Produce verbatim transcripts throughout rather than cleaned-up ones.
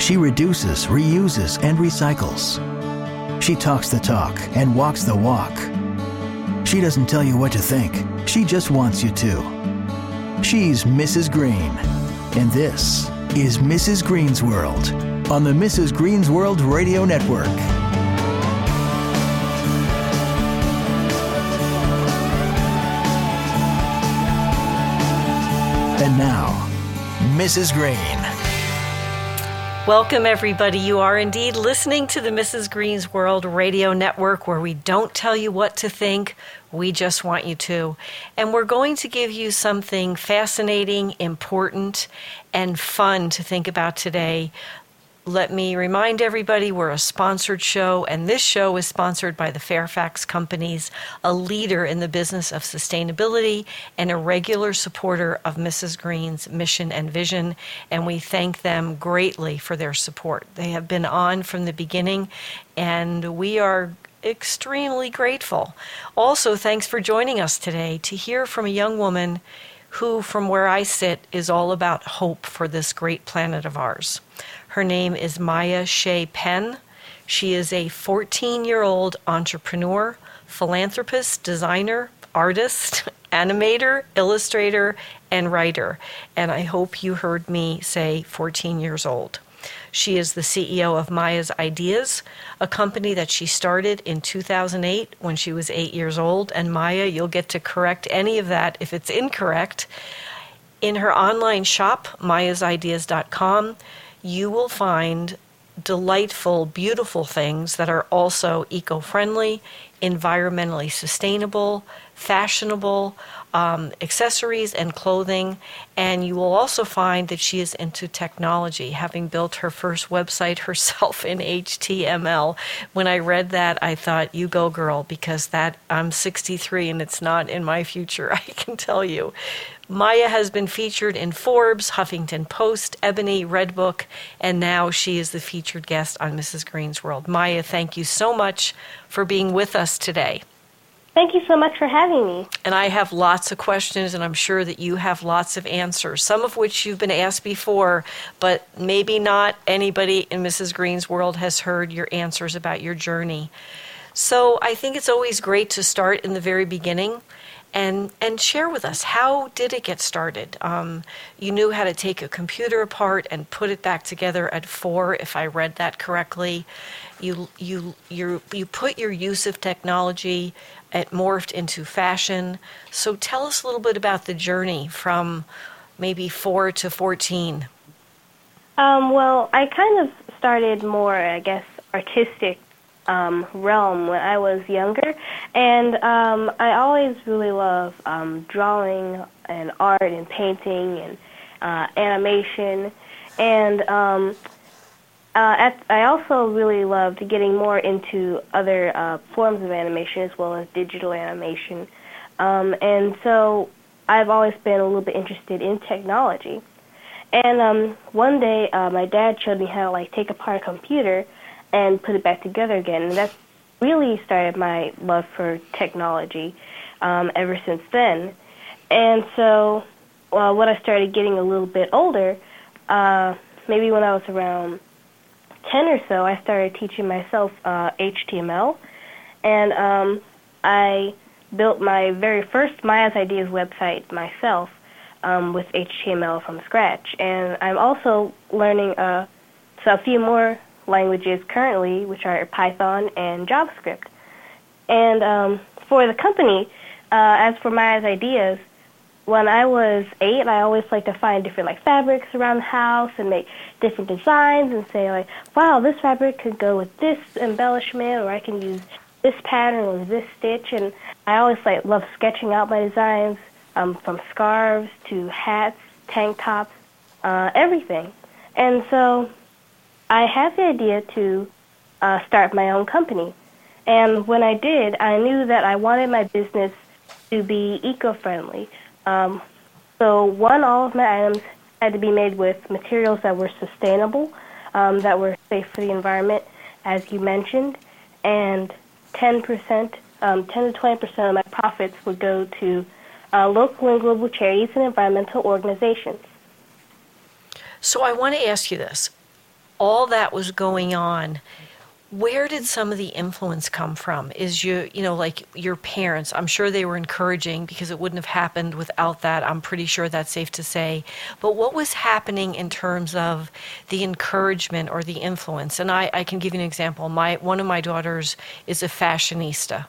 She reduces, reuses, and recycles. She talks the talk and walks the walk. She doesn't tell you what to think. She just wants you to. She's Missus Green. And this is Missus Green's World on the Missus Green's World Radio Network. And now, Missus Green. Welcome, everybody. You are indeed listening to the Missus Green's World Radio Network, where we don't tell you what to think. We just want you to. And we're going to give you something fascinating, important, and fun to think about today. Let me remind everybody we're a sponsored show, and this show is sponsored by the Fairfax Companies, a leader in the business of sustainability and a regular supporter of Missus Green's mission and vision, and we thank them greatly for their support. They have been on from the beginning, and we are extremely grateful. Also, thanks for joining us today to hear from a young woman who, from where I sit, is all about hope for this great planet of ours. Her name is Maya Shea Penn. She is a fourteen-year-old entrepreneur, philanthropist, designer, artist, animator, illustrator, and writer. And I hope you heard me say fourteen years old. She is the C E O of Maya's Ideas, a company that she started in two thousand eight when she was eight years old. And Maya, you'll get to correct any of that if it's incorrect. In her online shop, mayas ideas dot com, you will find delightful, beautiful things that are also eco-friendly, environmentally sustainable, fashionable, um, accessories and clothing. And you will also find that she is into technology, having built her first website herself in H T M L. When I read that, I thought, you go, girl, because that I'm sixty-three and it's not in my future, I can tell you. Maya has been featured in Forbes, Huffington Post, Ebony, Redbook, and now she is the featured guest on Missus Green's World. Maya, thank you so much for being with us today. Thank you so much for having me. And I have lots of questions, and I'm sure that you have lots of answers, some of which you've been asked before, but maybe not anybody in Missus Green's World has heard your answers about your journey. So I think it's always great to start in the very beginning. And and share with us, how did it get started? Um, you knew how to take a computer apart and put it back together at four, if I read that correctly. You you you you put your use of technology, it morphed into fashion. So tell us a little bit about the journey from maybe four to fourteen. Um, well, I kind of started more, I guess, artistic Um, realm when I was younger, and um, I always really love um, drawing and art and painting and uh, animation, and um, uh, at, I also really loved getting more into other uh, forms of animation as well as digital animation, um, and so I've always been a little bit interested in technology. And um, one day, uh, my dad showed me how to like take apart a computer and put it back together again. And that really started my love for technology um, ever since then. And so well, when I started getting a little bit older, uh, maybe when I was around ten or so, I started teaching myself uh, H T M L. And um, I built my very first Maya's Ideas website myself um, with H T M L from scratch. And I'm also learning uh, so a few more languages currently, which are Python and JavaScript. And um, for the company, uh, as for Maya's Ideas, when I was eight, I always liked to find different like fabrics around the house and make different designs and say like, wow, this fabric could go with this embellishment, or I can use this pattern or this stitch. And I always like love sketching out my designs um, from scarves to hats, tank tops, uh, everything. And so I had the idea to uh, start my own company. And when I did, I knew that I wanted my business to be eco-friendly. Um, so one, all of my items had to be made with materials that were sustainable, um, that were safe for the environment, as you mentioned, and ten percent, um, ten to twenty percent of my profits would go to uh, local and global charities and environmental organizations. So I want to ask you this. all that was going on, where did some of the influence come from? Is you, you know, like your parents, I'm sure they were encouraging because it wouldn't have happened without that. I'm pretty sure that's safe to say. But what was happening in terms of the encouragement or the influence? And I, I can give you an example. My one of my daughters is a fashionista.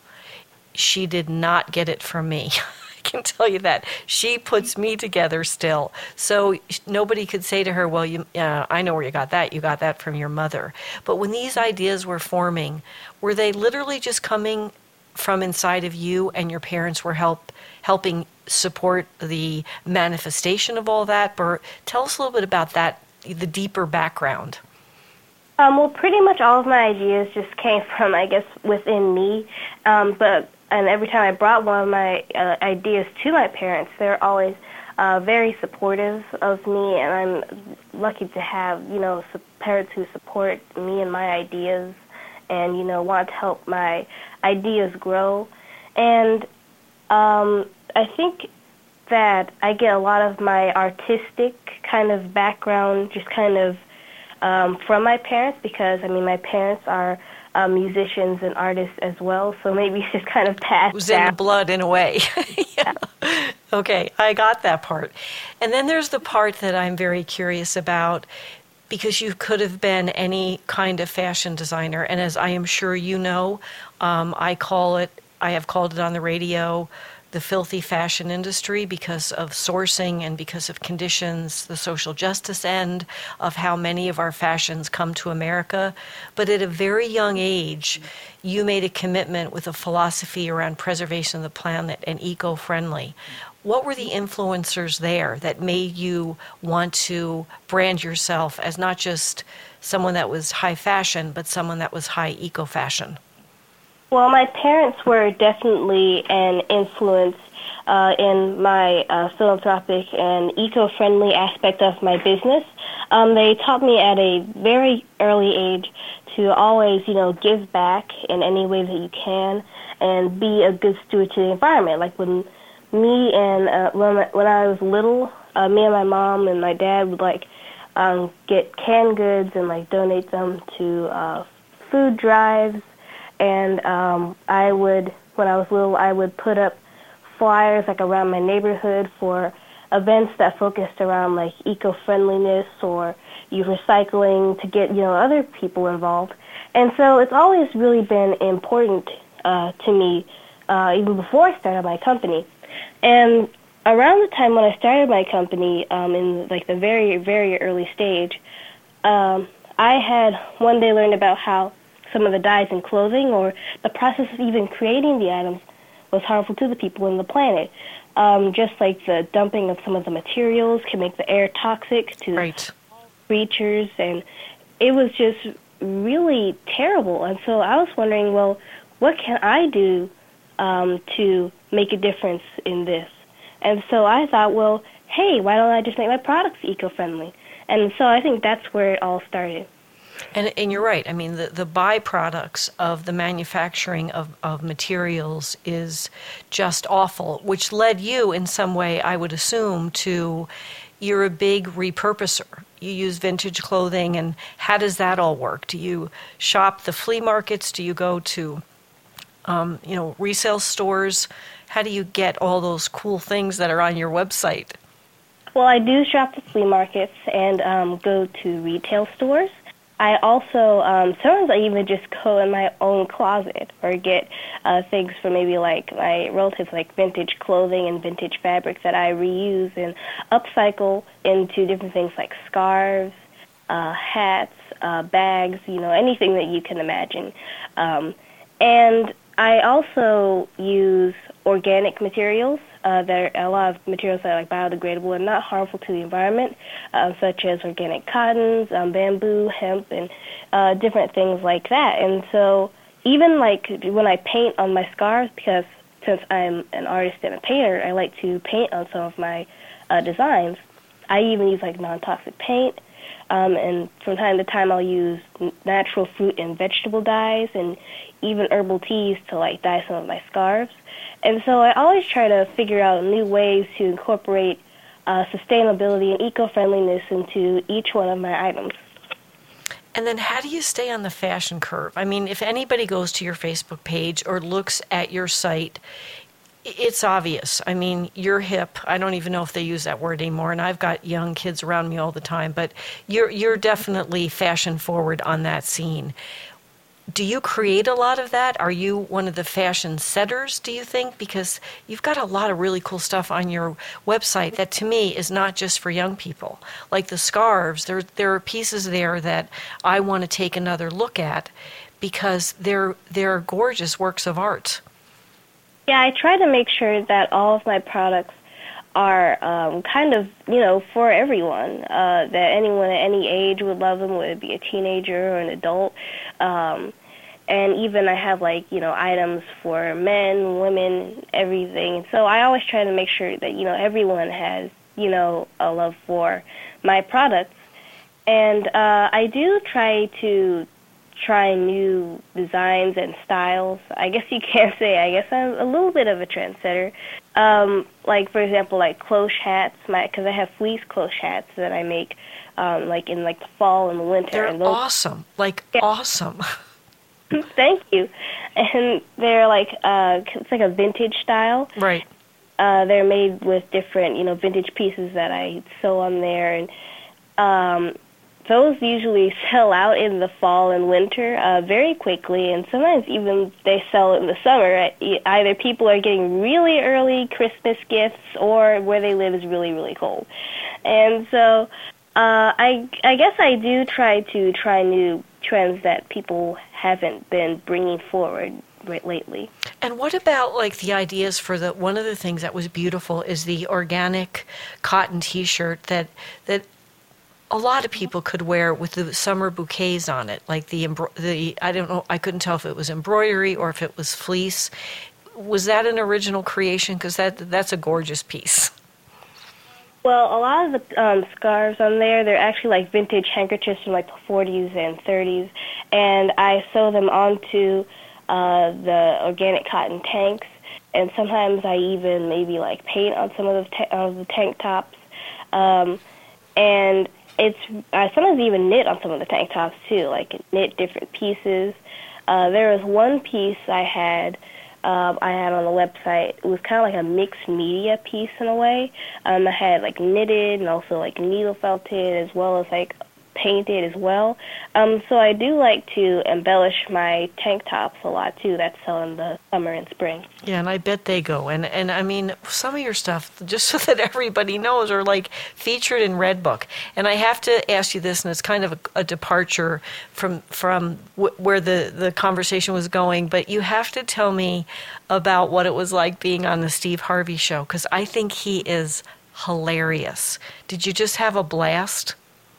She did not get it from me. I can tell you that. She puts me together still. So nobody could say to her, well, you, uh, I know where you got that. You got that from your mother. But when these ideas were forming, were they literally just coming from inside of you and your parents were help helping support the manifestation of all that? Or tell us a little bit about that, the deeper background. Um, well, pretty much all of my ideas just came from, I guess, within me. Um, but and every time I brought one of my uh, ideas to my parents, they're always uh, very supportive of me, and I'm lucky to have, you know, parents who support me and my ideas and, you know, want to help my ideas grow. And um, I think that I get a lot of my artistic kind of background just kind of um, from my parents because, I mean, my parents are Uh, musicians and artists as well, so maybe it's just kind of passed. It was down. in the blood in a way. Yeah. Okay, I got that part. And then there's the part that I'm very curious about, because you could have been any kind of fashion designer, and as I am sure you know, um, I call it, I have called it on the radio, the filthy fashion industry because of sourcing and because of conditions, the social justice end of how many of our fashions come to America. But at a very young age, you made a commitment with a philosophy around preservation of the planet and eco-friendly. What were the influencers there that made you want to brand yourself as not just someone that was high fashion, but someone that was high eco-fashion? Well, my parents were definitely an influence uh, in my uh, philanthropic and eco-friendly aspect of my business. Um, they taught me at a very early age to always, you know, give back in any way that you can and be a good steward to the environment. Like when me and uh, when, I, when I was little, uh, me and my mom and my dad would like um, get canned goods and like donate them to uh, food drives. And um, I would, when I was little, I would put up flyers like around my neighborhood for events that focused around like eco-friendliness or you recycling to get, you know, other people involved. And so it's always really been important uh, to me, uh, even before I started my company. And around the time when I started my company, um, in like the very, very early stage, um, I had one day learned about how some of the dyes in clothing or the process of even creating the items was harmful to the people and the planet. Um, just like the dumping of some of the materials can make the air toxic to right. creatures, and it was just really terrible. And so I was wondering, well, what can I do um, to make a difference in this? And so I thought, well, hey, why don't I just make my products eco-friendly? And so I think that's where it all started. And, and you're right. I mean, the, the byproducts of the manufacturing of, of materials is just awful, which led you in some way, I would assume, to you're a big repurposer. You use vintage clothing, and how does that all work? Do you shop the flea markets? Do you go to, um, you know, resale stores? How do you get all those cool things that are on your website? Well, I do shop the flea markets and um, go to retail stores. I also, um, sometimes I even just go in my own closet or get uh, things from maybe like my relatives, like vintage clothing and vintage fabric that I reuse and upcycle into different things like scarves, uh, hats, uh, bags, you know, anything that you can imagine. Um, and I also use organic materials. Uh, there are a lot of materials that are like biodegradable and not harmful to the environment, uh, such as organic cottons, um, bamboo, hemp, and uh, different things like that. And so even like when I paint on my scarves, because since I'm an artist and a painter, I like to paint on some of my uh, designs. I even use like non-toxic paint, um, and from time to time I'll use natural fruit and vegetable dyes and even herbal teas to like dye some of my scarves. And so I always try to figure out new ways to incorporate uh, sustainability and eco-friendliness into each one of my items. And then how do you stay on the fashion curve? I mean, if anybody goes to your Facebook page or looks at your site, it's obvious. I mean, you're hip. I don't even know if they use that word anymore, and I've got young kids around me all the time, but you're you're definitely fashion forward on that scene. Do you create a lot of that? Are you one of the fashion setters, do you think? Because you've got a lot of really cool stuff on your website that, to me, is not just for young people. Like the scarves, there, there are pieces there that I want to take another look at because they're, they're gorgeous works of art. Yeah, I try to make sure that all of my products are um, kind of, you know, for everyone, uh, that anyone at any age would love them, whether it be a teenager or an adult. Um, and even I have, like, you know, items for men, women, everything. So I always try to make sure that, you know, everyone has, you know, a love for my products. And uh, I do try to try new designs and styles. I guess you can't say, I guess I'm a little bit of a trendsetter. Um, like, for example, like cloche hats, my because I have fleece cloche hats that I make, um, like in like the fall and the winter. They're and those, awesome, like yeah. awesome. Thank you. And they're like, uh, it's like a vintage style. Right. Uh, they're made with different, you know, vintage pieces that I sew on there, and um, those usually sell out in the fall and winter uh, very quickly, and sometimes even they sell in the summer. Either people are getting really early Christmas gifts, or where they live is really, really cold. And so uh, I, I guess I do try to try new trends that people haven't been bringing forward right lately. And what about like the ideas for the, one of the things that was beautiful is the organic cotton T-shirt that that a lot of people could wear with the summer bouquets on it, like the, the I don't know, I couldn't tell if it was embroidery or if it was fleece. Was that an original creation? Because that that's a gorgeous piece. Well, a lot of the um, scarves on there, they're actually like vintage handkerchiefs from like the forties and thirties, and I sew them onto uh, the organic cotton tanks, and sometimes I even maybe like paint on some of the, ta- of the tank tops, um, and it's I sometimes even knit on some of the tank tops too, like knit different pieces. Uh, there was one piece I had um, I had on the website. It was kind of like a mixed media piece in a way. Um, I had like knitted and also like needle felted as well as like painted as well. Um, so I do like to embellish my tank tops a lot too. That's sell in the summer and spring. Yeah, and I bet they go. And and I mean, some of your stuff, just so that everybody knows, are like featured in Redbook. And I have to ask you this, and it's kind of a, a departure from from w- where the, the conversation was going, but you have to tell me about what it was like being on the Steve Harvey Show, because I think he is hilarious. Did you just have a blast?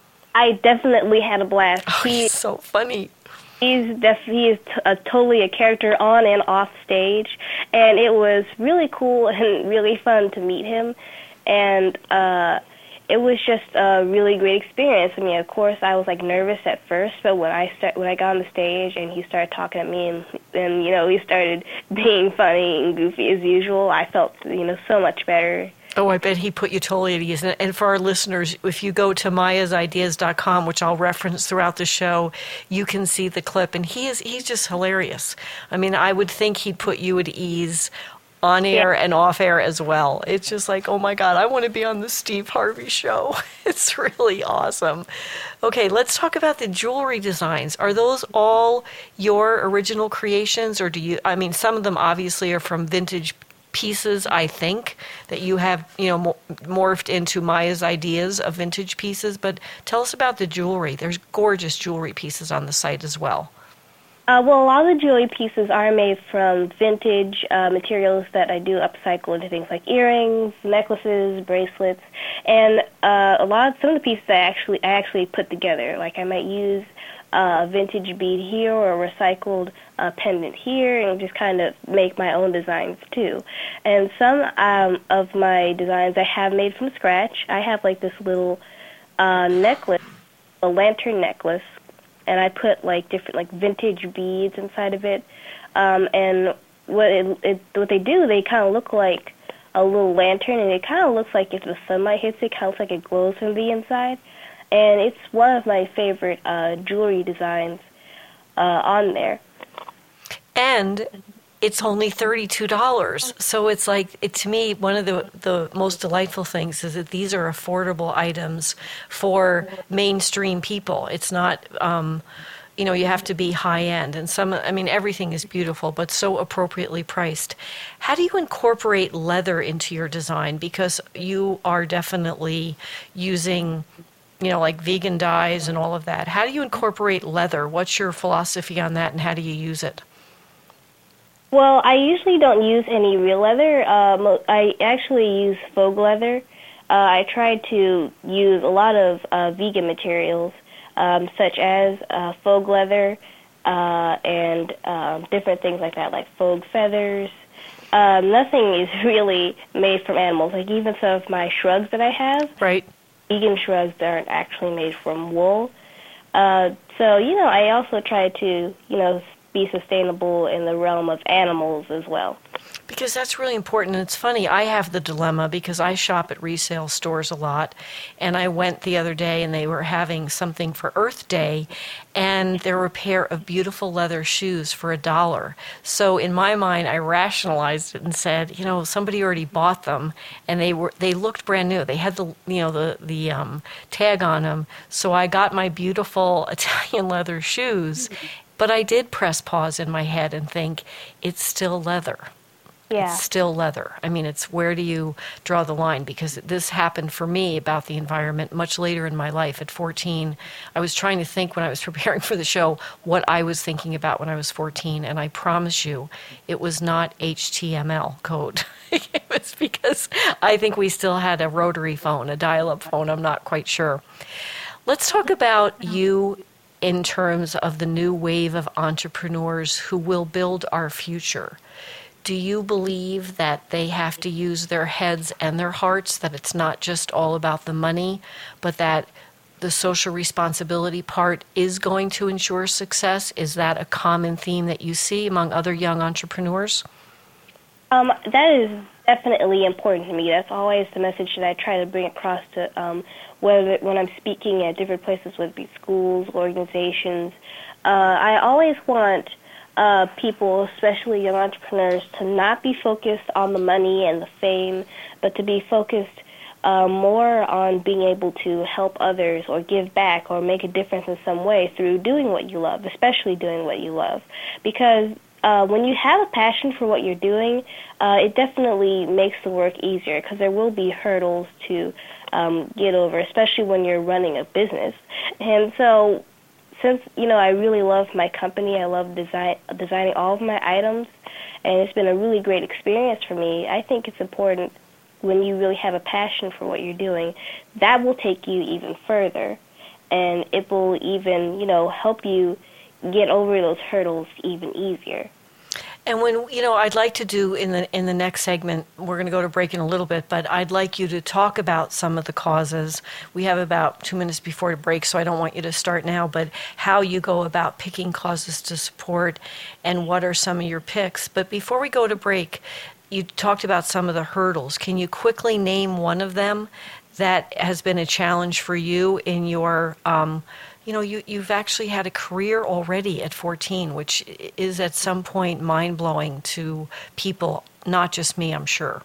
I definitely had a blast. Oh, he, he's so funny. He's def- he is t- a, totally a character on and off stage, and it was really cool and really fun to meet him, and uh, it was just a really great experience. I mean, of course, I was like nervous at first, but when I start when I got on the stage and he started talking at me, and and you know he started being funny and goofy as usual, I felt you know so much better. Oh, I bet he put you totally at ease. And for our listeners, if you go to mayas ideas dot com, which I'll reference throughout the show, you can see the clip. And he is he's just hilarious. I mean, I would think he'd put you at ease on air yeah. and off air as well. It's just like, oh, my God, I want to be on the Steve Harvey Show. It's really awesome. Okay, let's talk about the jewelry designs. Are those all your original creations, or do you, I mean, some of them obviously are from vintage pieces, I think, that you have, you know, morphed into Maya's ideas of vintage pieces. But tell us about the jewelry. There's gorgeous jewelry pieces on the site as well. Uh, well, a lot of the jewelry pieces are made from vintage uh, materials that I do upcycle into things like earrings, necklaces, bracelets, and uh, a lot of some of the pieces I actually I actually put together. Like I might use a vintage bead here or a recycled uh, pendant here, and just kind of make my own designs too. And some um, of my designs I have made from scratch. I have like this little uh, necklace, a lantern necklace, and I put like different like vintage beads inside of it. Um, and what it, it what they do, they kind of look like a little lantern, and it kind of looks like if the sunlight hits it, kind of looks like it glows from the inside. and it's one of my favorite uh, jewelry designs uh, on there. And it's only thirty-two dollars. So it's like, it, to me, one of the, the most delightful things is that these are affordable items for mainstream people. It's not, um, you know, you have to be high end. And some, I mean, everything is beautiful, but so appropriately priced. How do you incorporate leather into your design? Because you are definitely using, you know, like vegan dyes and all of that. How do you incorporate leather? What's your philosophy on that, and how do you use it? Well, I usually don't use any real leather. Um, I actually use faux leather. Uh, I try to use a lot of uh, vegan materials, um, such as uh, faux leather uh, and um, different things like that, like faux feathers. Um, nothing is really made from animals. Like even some of my shrugs that I have, right? Vegan shrugs aren't actually made from wool. Uh, so, you know, I also try to, you know, be sustainable in the realm of animals as well. Because that's really important. And it's funny, I have the dilemma because I shop at resale stores a lot. And I went the other day and they were having something for Earth Day. And there were a pair of beautiful leather shoes for a dollar. So in my mind, I rationalized it and said, you know, somebody already bought them and they were they looked brand new. They had the, you know, the, the um, tag on them. So I got my beautiful Italian leather shoes. But I did press pause in my head and think, it's still leather. Yeah. It's still leather. I mean, it's where do you draw the line? Because this happened for me about the environment much later in my life. At fourteen, I was trying to think when I was preparing for the show what I was thinking about when I was fourteen. And I promise you, it was not H T M L code. It was because I think we still had a rotary phone, a dial-up phone. I'm not quite sure. Let's talk about you in terms of the new wave of entrepreneurs who will build our future. Do you believe that they have to use their heads and their hearts, that it's not just all about the money, but that the social responsibility part is going to ensure success? Is that a common theme that you see among other young entrepreneurs? Um, that is definitely important to me. That's always the message that I try to bring across to um, whether when I'm speaking at different places, whether it be schools, organizations. Uh, I always want uh, people, especially young entrepreneurs, to not be focused on the money and the fame, but to be focused uh, more on being able to help others or give back or make a difference in some way through doing what you love, especially doing what you love. Because Uh, when you have a passion for what you're doing, uh, it definitely makes the work easier because there will be hurdles to um, get over, especially when you're running a business. And so since, you know, I really love my company, I love design, designing all of my items, and it's been a really great experience for me, I think it's important when you really have a passion for what you're doing, that will take you even further, and it will even, you know, help you get over those hurdles even easier. And when, you know, I'd like to do in the in the next segment, we're going to go to break in a little bit, but I'd like you to talk about some of the causes. We have about two minutes before the break, so I don't want you to start now, but how you go about picking causes to support and what are some of your picks. But before we go to break, you talked about some of the hurdles. Can you quickly name one of them that has been a challenge for you in your um You know, you, you've actually had a career already at fourteen, which is at some point mind-blowing to people, not just me, I'm sure.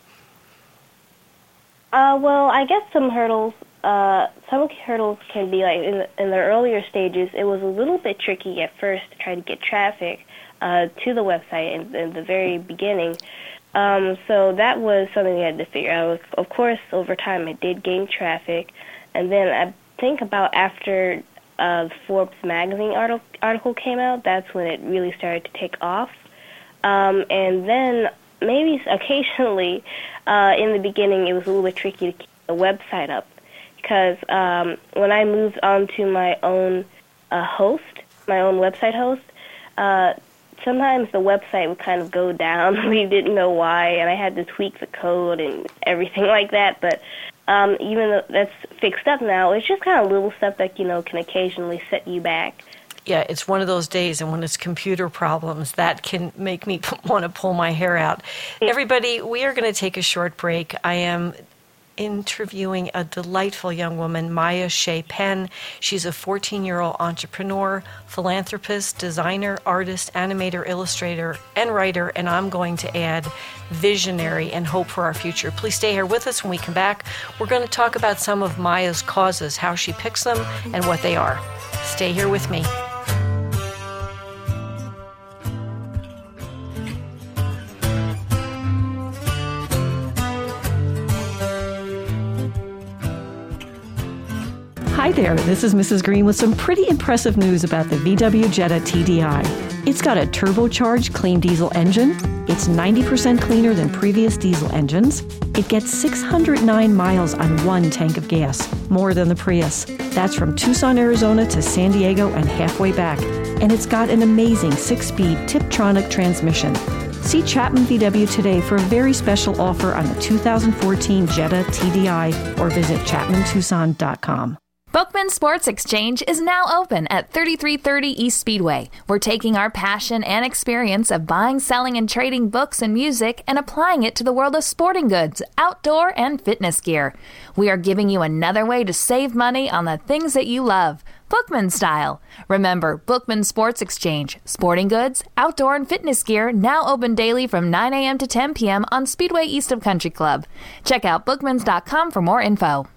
Uh, well, I guess some hurdles, uh, some hurdles can be like in the, in the earlier stages, it was a little bit tricky at first to try to get traffic uh, to the website in, in the very beginning. Um, so that was something we had to figure out. Of course, over time, it did gain traffic. And then I think about after Uh, Forbes magazine article, article came out, that's when it really started to take off. Um, and then maybe occasionally uh, in the beginning it was a little bit tricky to keep the website up because um, when I moved on to my own uh, host, my own website host, uh, sometimes the website would kind of go down. We didn't know why, and I had to tweak the code and everything like that, but Um, even though that's fixed up now, it's just kind of little stuff that, you know, can occasionally set you back. Yeah, it's one of those days, and when it's computer problems, that can make me want to pull my hair out. Everybody, we are going to take a short break. I am interviewing a delightful young woman, Maya Shea Penn. She's a fourteen-year-old entrepreneur, philanthropist, designer, artist, animator, illustrator, and writer, and I'm going to add visionary and hope for our future. Please stay here with us. When we come back, we're going to talk about some of Maya's causes, how she picks them, and what they are. Stay here with me. Hi there, this is Missus Green with some pretty impressive news about the V W Jetta T D I. It's got a turbocharged clean diesel engine. It's ninety percent cleaner than previous diesel engines. It gets six hundred nine miles on one tank of gas, more than the Prius. That's from Tucson, Arizona to San Diego and halfway back. And it's got an amazing six-speed Tiptronic transmission. See Chapman V W today for a very special offer on the two thousand fourteen Jetta T D I or visit chapman tucson dot com. Bookman Sports Exchange is now open at thirty-three thirty East Speedway. We're taking our passion and experience of buying, selling, and trading books and music and applying it to the world of sporting goods, outdoor, and fitness gear. We are giving you another way to save money on the things that you love, Bookman style. Remember, Bookman Sports Exchange, sporting goods, outdoor, and fitness gear now open daily from nine a.m. to ten p.m. on Speedway east of Country Club. Check out bookmans dot com for more info.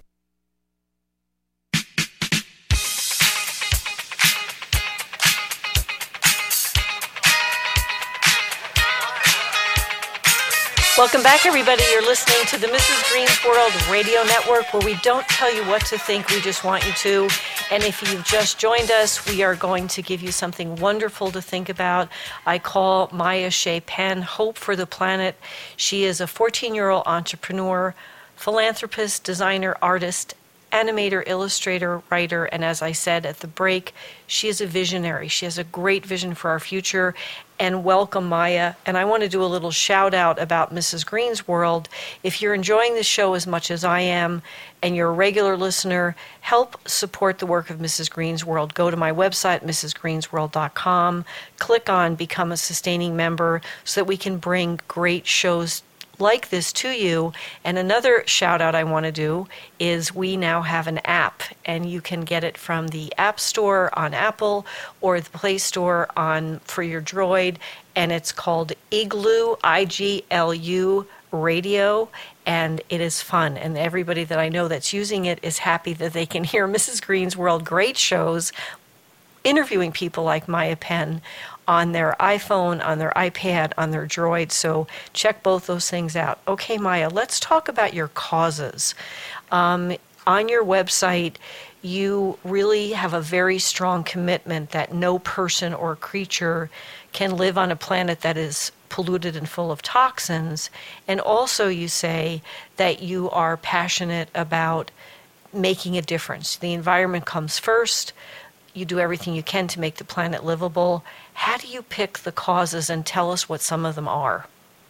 Welcome back, everybody. You're listening to the Missus Green's World Radio Network, where we don't tell you what to think, we just want you to. And if you've just joined us, we are going to give you something wonderful to think about. I call Maya Shea Penn Hope for the Planet. She is a fourteen-year-old entrepreneur, philanthropist, designer, artist, animator, illustrator, writer, and as I said at the break, she is a visionary. She has a great vision for our future. And welcome, Maya. And I want to do a little shout out about Missus Green's World. If you're enjoying the show as much as I am, and you're a regular listener, help support the work of Missus Green's World. Go to my website, missus greens world dot com, click on Become a Sustaining Member so that we can bring great shows like this to you. And another shout out I want to do is we now have an app, and you can get it from the App Store on Apple or the Play Store on for your Droid, and it's called Igloo, I G L U Radio, and it is fun. And everybody that I know that's using it is happy that they can hear Missus Green's World great shows interviewing people like Maya Penn on their iPhone, on their iPad, on their Droid. So check both those things out. Okay, Maya, let's talk about your causes. Um, on your website, you really have a very strong commitment that no person or creature can live on a planet that is polluted and full of toxins. And also you say that you are passionate about making a difference. The environment comes first. You do everything you can to make the planet livable. How do you pick the causes, and tell us what some of them are?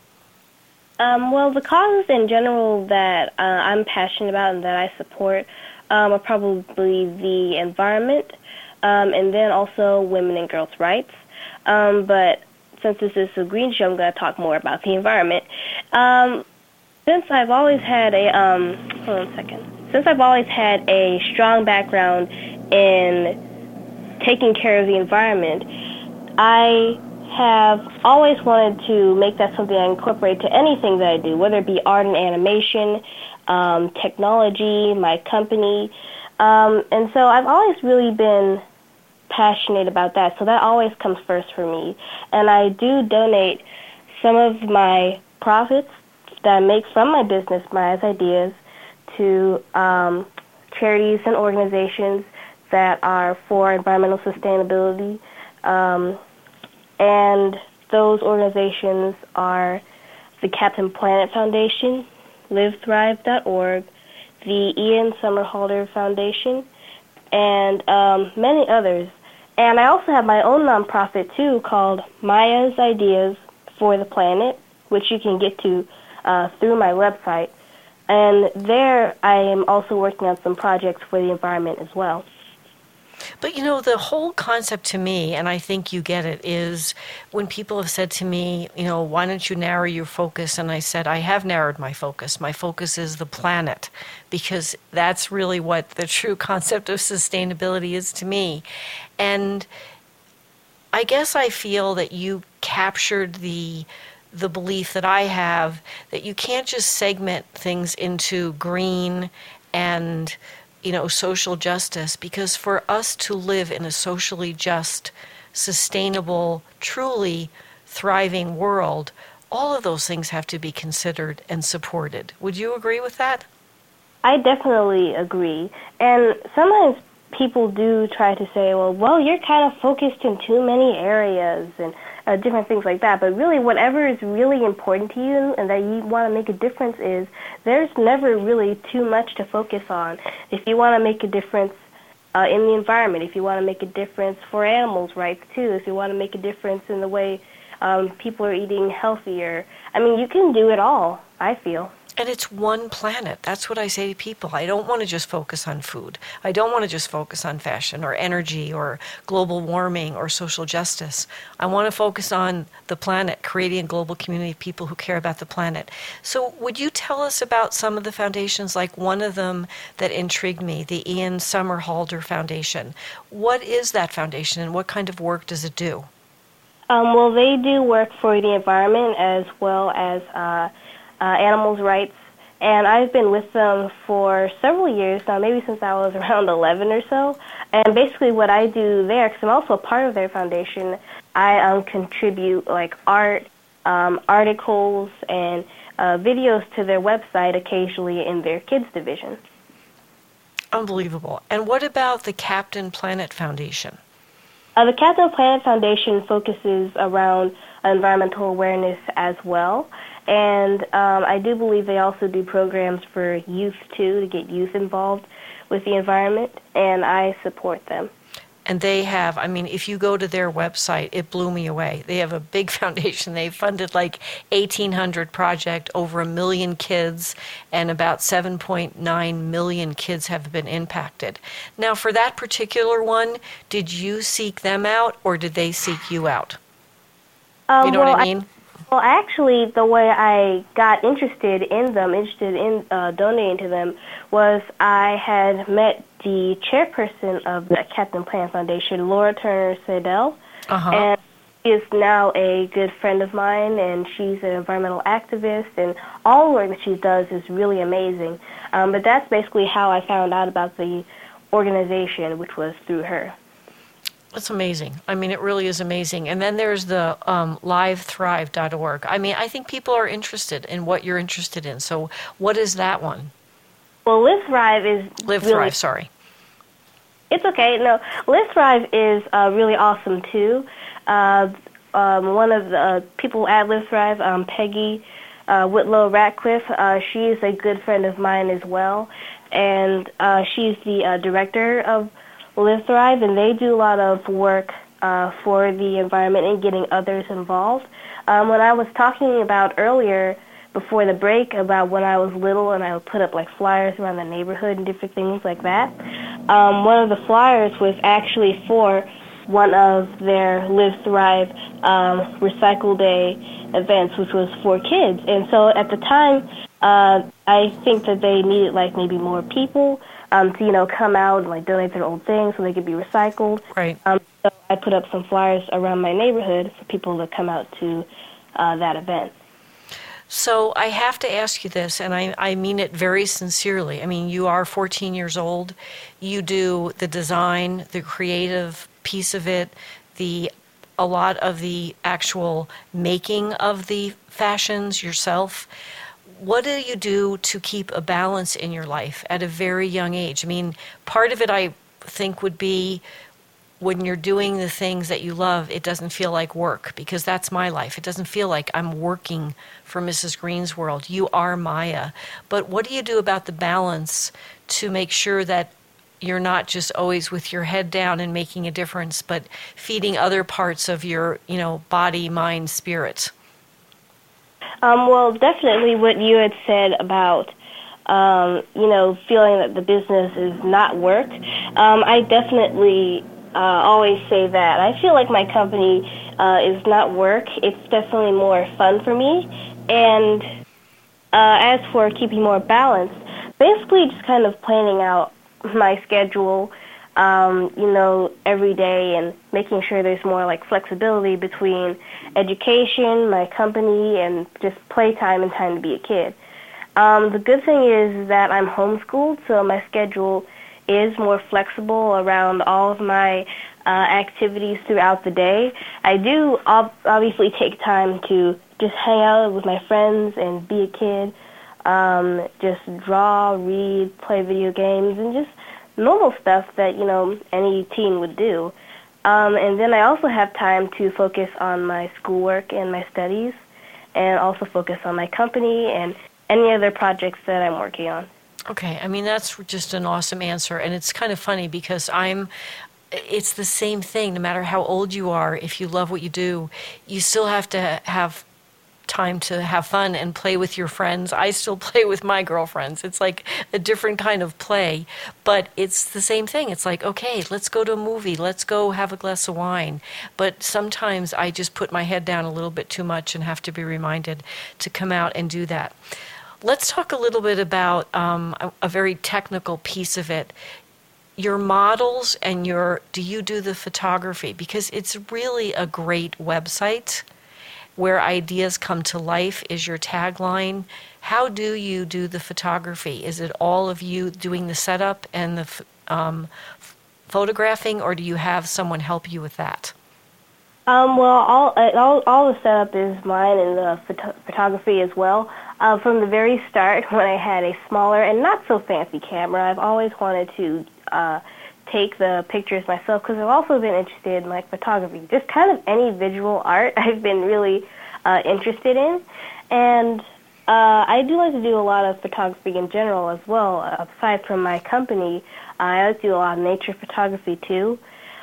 Um, well, the causes in general that uh, I'm passionate about and that I support um, are probably the environment, um, and then also women and girls' rights. Um, but since this is a green show, I'm going to talk more about the environment. Um, since I've always had a um, hold on a second. Since I've always had a strong background in taking care of the environment, I have always wanted to make that something I incorporate to anything that I do, whether it be art and animation, um, technology, my company. Um, and so I've always really been passionate about that, so that always comes first for me. And I do donate some of my profits that I make from my business, my ideas, to um, charities and organizations that are for environmental sustainability. Um, and those organizations are the Captain Planet Foundation, live thrive dot org, the Ian Somerhalder Foundation, and um, many others. And I also have my own nonprofit, too, called Maya's Ideas for the Planet, which you can get to uh, through my website. And there I am also working on some projects for the environment as well. But, you know, the whole concept to me, and I think you get it, is when people have said to me, you know, why don't you narrow your focus? And I said, I have narrowed my focus. My focus is the planet, because that's really what the true concept of sustainability is to me. And I guess I feel that you captured the the belief that I have that you can't just segment things into green and, you know, social justice, because for us to live in a socially just, sustainable, truly thriving world, all of those things have to be considered and supported. Would you agree with that? I definitely agree. And sometimes people do try to say, well, well, you're kind of focused in too many areas and uh, different things like that. But really, whatever is really important to you and that you want to make a difference is, there's never really too much to focus on. If you want to make a difference uh, in the environment, if you want to make a difference for animals' rights too, if you want to make a difference in the way um, people are eating healthier, I mean, you can do it all, I feel. And it's one planet. That's what I say to people. I don't want to just focus on food. I don't want to just focus on fashion or energy or global warming or social justice. I want to focus on the planet, creating a global community of people who care about the planet. So would you tell us about some of the foundations, like one of them that intrigued me, the Ian Somerhalder Foundation? What is that foundation and what kind of work does it do? Um, well, they do work for the environment as well as uh, Uh, animals' rights, and I've been with them for several years now, maybe since I was around eleven or so. And basically what I do there, because I'm also a part of their foundation, I um, contribute like art, um, articles, and uh, videos to their website occasionally in their kids division. Unbelievable. And what about the Captain Planet Foundation? Uh, the Captain Planet Foundation focuses around environmental awareness as well. And um, I do believe they also do programs for youth, too, to get youth involved with the environment, and I support them. And they have, I mean, if you go to their website, it blew me away. They have a big foundation. They funded like eighteen hundred projects, over a million kids, and about seven point nine million kids have been impacted. Now, for that particular one, did you seek them out, or did they seek you out? Um, you know well, what I mean? I- Well, actually, the way I got interested in them, interested in uh, donating to them, was I had met the chairperson of the Captain Planet Foundation, Laura Turner Sadell, uh-huh. and she is now a good friend of mine, and she's an environmental activist, and all the work that she does is really amazing. Um, but that's basically how I found out about the organization, which was through her. It's amazing. I mean, it really is amazing. And then there's the um, live thrive dot org. I mean, I think people are interested in what you're interested in. So what is that one? Well, Live Thrive is Live really, Thrive, sorry. It's okay. No, Live Thrive is uh, really awesome, too. Uh, um, one of the uh, people at Live Thrive, um, Peggy uh, Whitlow Ratcliffe, uh, she is a good friend of mine as well. And uh, she's the uh, director of Live Thrive, and they do a lot of work uh, for the environment and getting others involved. Um, when I was talking about earlier, before the break, about when I was little and I would put up like flyers around the neighborhood and different things like that, um, one of the flyers was actually for one of their Live Thrive um, Recycle Day events, which was for kids. And so at the time, uh, I think that they needed like maybe more people Um, to, you know, come out and, like, donate their old things so they could be recycled. Right. Um, so I put up some flyers around my neighborhood for people to come out to uh, that event. So I have to ask you this, and I, I mean it very sincerely. I mean, you are fourteen years old. You do the design, the creative piece of it, the a lot of the actual making of the fashions yourself. What do you do to keep a balance in your life at a very young age? I mean, part of it I think would be when you're doing the things that you love, it doesn't feel like work, because that's my life. It doesn't feel like I'm working for Missus Green's World. You are Maya. But what do you do about the balance to make sure that you're not just always with your head down and making a difference, but feeding other parts of your, you know, body, mind, spirit? Um, well, definitely what you had said about um, you know, feeling that the business is not work, um, I definitely uh, always say that. I feel like my company uh, is not work. It's definitely more fun for me. And uh, as for keeping more balance, basically just kind of planning out my schedule, um, you know, every day and making sure there's more like flexibility between education, my company, and just playtime and time to be a kid. Um, the good thing is that I'm homeschooled, so my schedule is more flexible around all of my uh, activities throughout the day. I do ob- obviously take time to just hang out with my friends and be a kid, um, just draw, read, play video games, and just normal stuff that, you know, any teen would do. Um, and then I also have time to focus on my schoolwork and my studies, and also focus on my company and any other projects that I'm working on. Okay, I mean, that's just an awesome answer, and it's kind of funny because I'm, it's the same thing, no matter how old you are, if you love what you do, you still have to have time to have fun and play with your friends. I still play with my girlfriends. It's like a different kind of play, but it's the same thing. It's like, okay, let's go to a movie. Let's go have a glass of wine. But sometimes I just put my head down a little bit too much and have to be reminded to come out and do that. Let's talk a little bit about um, a, a very technical piece of it. Your models and your, do you do the photography? Because it's really a great website. Where ideas come to life is your tagline. How do you do the photography? Is it all of you doing the setup and the um, photographing, or do you have someone help you with that? Um, well, all, all all the setup is mine, and the photo- photography as well. Uh, from the very start, when I had a smaller and not so fancy camera, I've always wanted to uh, take the pictures myself, because I've also been interested in like photography, just kind of any visual art I've been really uh, interested in. And uh, I do like to do a lot of photography in general as well. Aside from my company, I like to do a lot of nature photography too.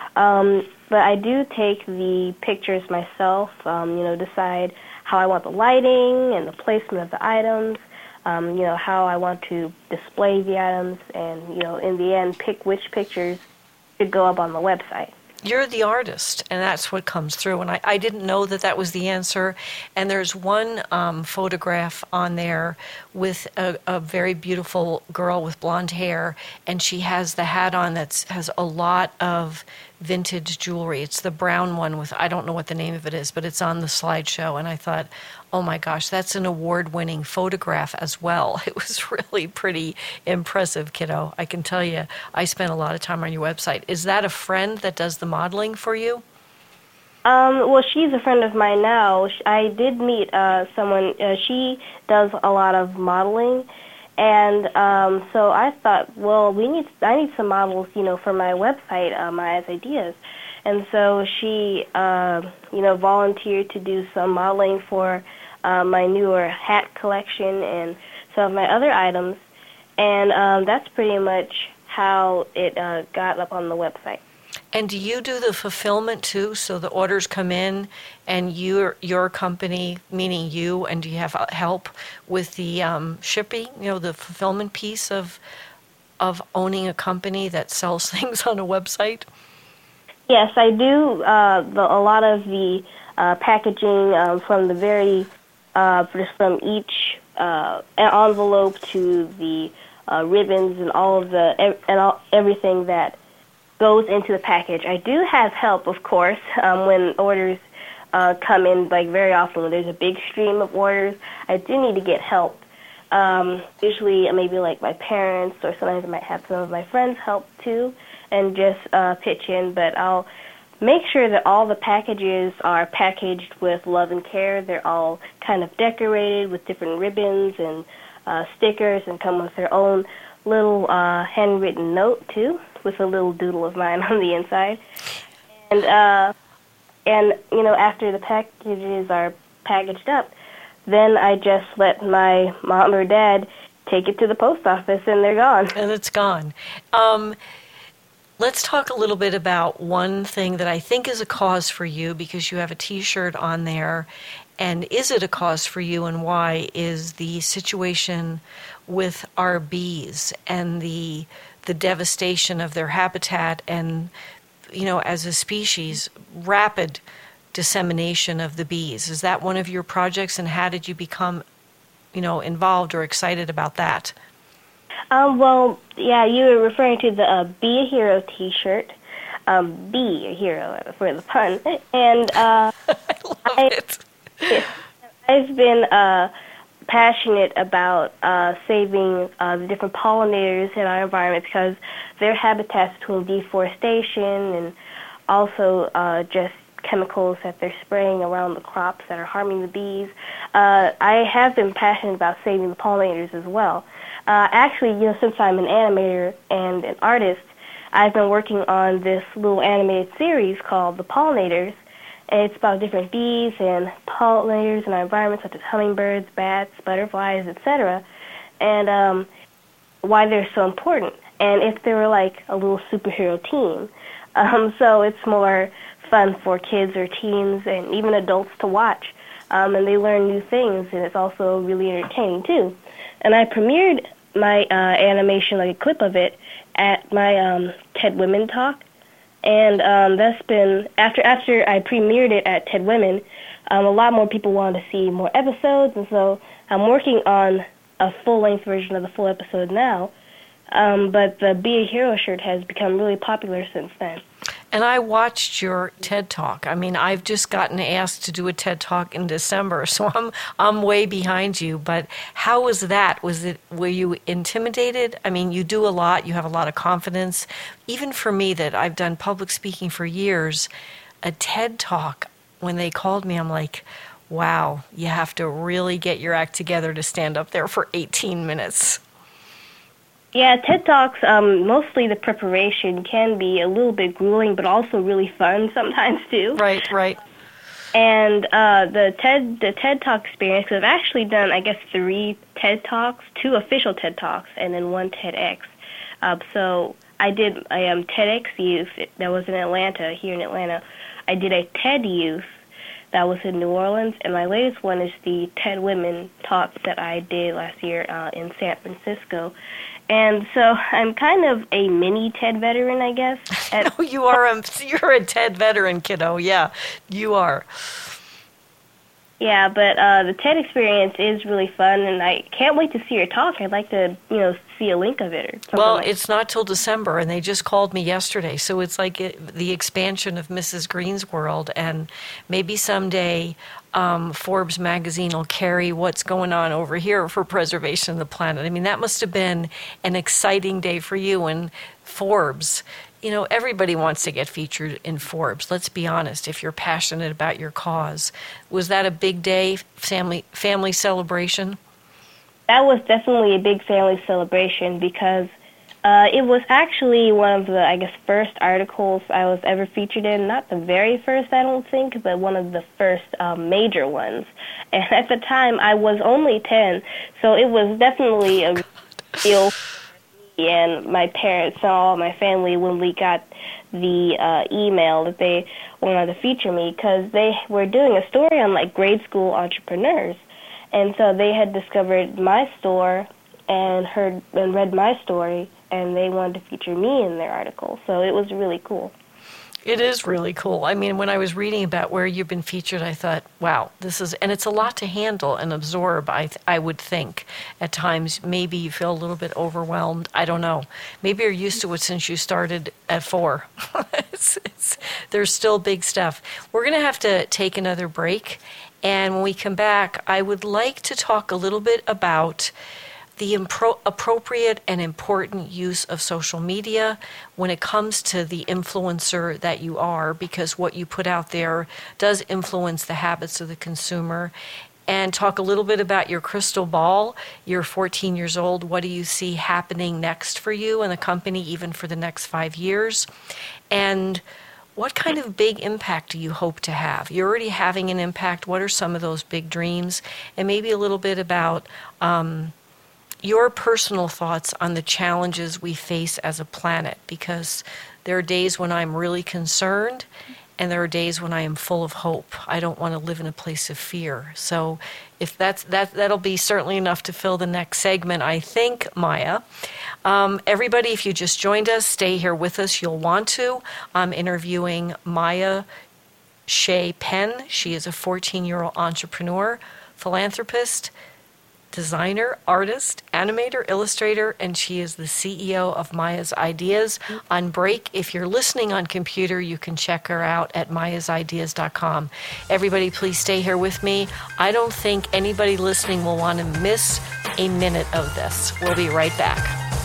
Um, but I do take the pictures myself, um, you know, decide how I want the lighting and the placement of the items, Um, you know, how I want to display the items, and, you know, in the end, pick which pictures should go up on the website. You're the artist, and that's what comes through. And I, I didn't know that that was the answer. And there's one um, photograph on there with a, a very beautiful girl with blonde hair, and she has the hat on that has a lot of vintage jewelry. It's the brown one with, I don't know what the name of it is, but it's on the slideshow. And I thought, oh my gosh, that's an award-winning photograph as well. It was really pretty impressive, kiddo. I can tell you, I spent a lot of time on your website. Is that a friend that does the modeling for you? Um, well, she's a friend of mine now. I did meet uh, someone. Uh, she does a lot of modeling. And um, so I thought, well, we need. I need some models, you know, for my website, uh, my ideas. And so she, uh, you know, volunteered to do some modeling for uh, my newer hat collection and some of my other items. And um, that's pretty much how it uh, got up on the website. And do you do the fulfillment too? So the orders come in, and your your company, meaning you, and do you have help with the um, shipping? You know, the fulfillment piece of of owning a company that sells things on a website. Yes, I do. Uh, the, a lot of the uh, packaging um, from the very uh, from each uh, envelope to the uh, ribbons and all of the and all, everything that goes into the package. I do have help, of course, um, when orders uh, come in, like very often when there's a big stream of orders. I do need to get help. Um, usually maybe like my parents, or sometimes I might have some of my friends help too, and just uh, pitch in. But I'll make sure that all the packages are packaged with love and care. They're all kind of decorated with different ribbons and uh, stickers, and come with their own little uh, handwritten note too, with a little doodle of mine on the inside. And, uh, and you know, after the packages are packaged up, then I just let my mom or dad take it to the post office, and they're gone. And it's gone. Um, let's talk a little bit about one thing that I think is a cause for you, because you have a T-shirt on there, and is it a cause for you, and why, is the situation with our bees and the the devastation of their habitat and, you know, as a species, rapid dissemination of the bees. Is that one of your projects, and how did you become, you know, involved or excited about that? Um, well, yeah, you were referring to the uh, Be a Hero T-shirt. Um, be a hero for the pun, and uh, I love I, it. Yeah, I've been uh, passionate about uh, saving uh, the different pollinators in our environment because their habitats between deforestation and also uh, just chemicals that they're spraying around the crops that are harming the bees. Uh, I have been passionate about saving the pollinators as well. Uh, actually, you know, since I'm an animator and an artist, I've been working on this little animated series called The Pollinators, and it's about different bees and pollinators in our environment, such as hummingbirds, bats, butterflies, et cetera, and um, why they're so important, and if they were like a little superhero team. Um, so it's more fun for kids or teens and even adults to watch, um, and they learn new things, and it's also really entertaining too. And I premiered my uh, animation, like a clip of it, at my um, TED Women talk, and um, that's been, after after I premiered it at TED Women, um, a lot more people wanted to see more episodes, and so I'm working on a full-length version of the full episode now, um, but the Be a Hero shirt has become really popular since then. And I watched your TED Talk. I mean, I've just gotten asked to do a TED Talk in December, so I'm I'm way behind you. But how was that? Was it, were you intimidated? I mean, you do a lot. You have a lot of confidence. Even for me, that I've done public speaking for years, a TED Talk, when they called me, I'm like, wow, you have to really get your act together to stand up there for eighteen minutes. Yeah, TED Talks, um, mostly the preparation can be a little bit grueling, but also really fun sometimes too. Right, right. And uh, the TED the TED Talk experience, because I've actually done, I guess, three TED Talks, two official TED Talks, and then one TEDx. Uh, so I did a um, TEDx Youth that was in Atlanta, here in Atlanta. I did a TED Youth that was in New Orleans, and my latest one is the TED Women Talks that I did last year uh, in San Francisco. And so I'm kind of a mini TED veteran, I guess. No, you are a, you're a TED veteran, kiddo. Yeah, you are. Yeah, but uh, the TED experience is really fun, and I can't wait to see your talk. I'd like to, you know, see a link of it or something. Well, like it's not till December, and they just called me yesterday, so it's like it, the expansion of Missus Green's world, and maybe someday um, Forbes magazine will carry what's going on over here for preservation of the planet. I mean, that must have been an exciting day for you, and Forbes. You know, everybody wants to get featured in Forbes. Let's be honest, if you're passionate about your cause. Was that a big day, family family celebration? That was definitely a big family celebration because uh, it was actually one of the, I guess, first articles I was ever featured in. Not the very first, I don't think, but one of the first um, major ones. And at the time, I was only ten, so it was definitely a deal. And my parents and all my family when we got the uh, email that they wanted to feature me, because they were doing a story on like grade school entrepreneurs, and so they had discovered my store and heard and read my story, and they wanted to feature me in their article. So it was really cool. It is really cool. I mean, when I was reading about where you've been featured, I thought, wow, this is, and it's a lot to handle and absorb, I th- I would think. At times, maybe you feel a little bit overwhelmed. I don't know. Maybe you're used to it since you started at four. it's, it's, there's still big stuff. We're going to have to take another break, and when we come back, I would like to talk a little bit about the impro- appropriate and important use of social media when it comes to the influencer that you are, because what you put out there does influence the habits of the consumer. And talk a little bit about your crystal ball. You're fourteen years old. What do you see happening next for you and the company, even for the next five years? And what kind of big impact do you hope to have? You're already having an impact. What are some of those big dreams? And maybe a little bit about um, your personal thoughts on the challenges we face as a planet, because there are days when I'm really concerned and there are days when I am full of hope. I don't want to live in a place of fear. So if that's that, that'll be certainly enough to fill the next segment, I think, Maya. Um, everybody, if you just joined us, stay here with us. You'll want to. I'm interviewing Maya Shea Penn. She is a fourteen-year-old entrepreneur, philanthropist, designer, artist, animator, illustrator, and she is the C E O of Maya's Ideas. On break, if you're listening on computer, you can check her out at mayas ideas dot com. Everybody, please stay here with me. I don't think anybody listening will want to miss a minute of this. We'll be right back.